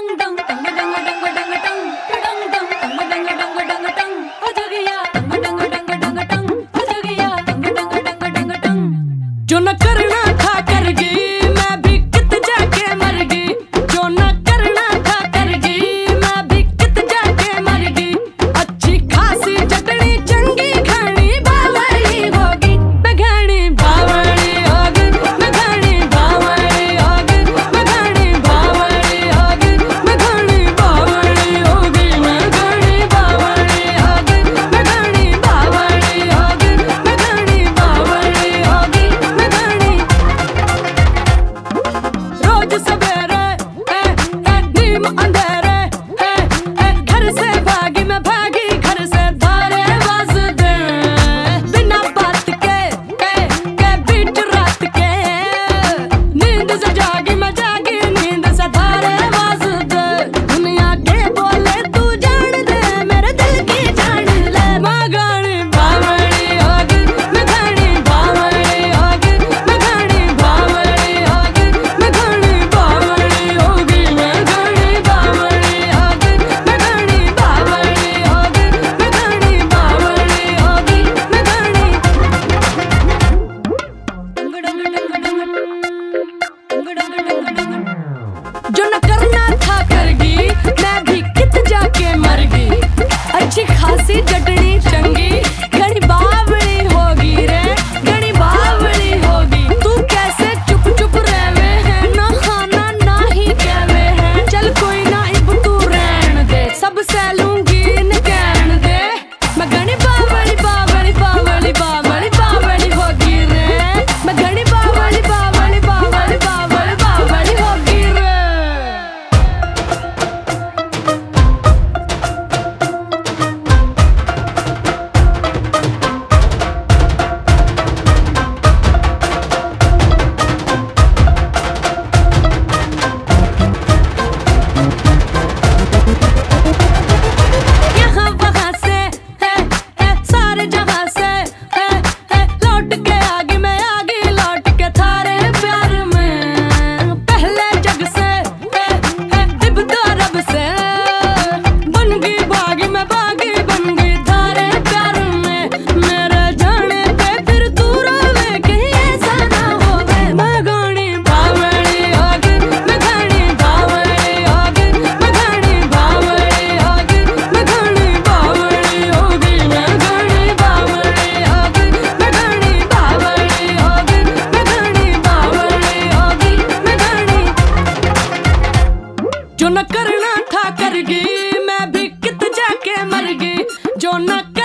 जो न करना था कर गई मैं भी कित जाके मर गई। जो न करना था कर गई मैं भी कित जाके मर गई। अच्छी खासी चटनी चंगी घनी बावली होगी। मैं घनी बावली होगी। मैं घनी बावली होगी। मैं घनी बावली होगी। मैं घनी बावली होगी। मैं घनी बावली होगी। मैं घनी बावली होगी। मैं घनी बावली होगी। रोज सवेरे नीम अंधेरे घर से भागी मैं भागी घर से धारे वाज दे बिना बात के बीच रात के नींद से जागी मैं जागी नींद से धारे वाज दे। दुनिया के बोले तू जान दे मेरे दिल की जान ले। मैं गानी बावली होगी। मैं गानी बावली होगी। मैं गानी बावली होगी। मैं गानी बावली होगी। मैं गानी बावली होगी। मैं गानी बावली होगी। मैं गानी बावली होगी। मैं गानी जो न करना था कर गई मैं भी कित जाके मर गई। अच्छी खासी चटनी चंगी घनी बावली होगी रे घनी बावली होगी। तू कैसे चुप चुप रहवे है ना खाना ना ही कहवे है। चल कोई ना इब तू रहन दे सब सैलूंगी न कहन दे। मैं घनी बावली बावली बावली बावली बावली होगी रे। मैं घनी बावली बावली बावली बावली बावली होगी रे। यहाँ वहाँ से सारे जहाँ से लौट के आगे मैं आगे लौट के थारे प्यार में। पहले जग से इब तो रब से बन गई भागी मैं भागी बन गई थारे प्यार में। मेरे जाने पे फिर तू रोवे कहीं ऐसा ना होवे। मैं गानी बावली होगी। मैं गानी बावली होगी। मैं गानी बावली होगी। मैं गानी बावली होगी। मैं गानी बावली होगी। मैं गानी बावली होगी। मैं गानी बावली होगी। मैं गानी जो न करना था कर गई मैं भी कित जाके मर गई। जो न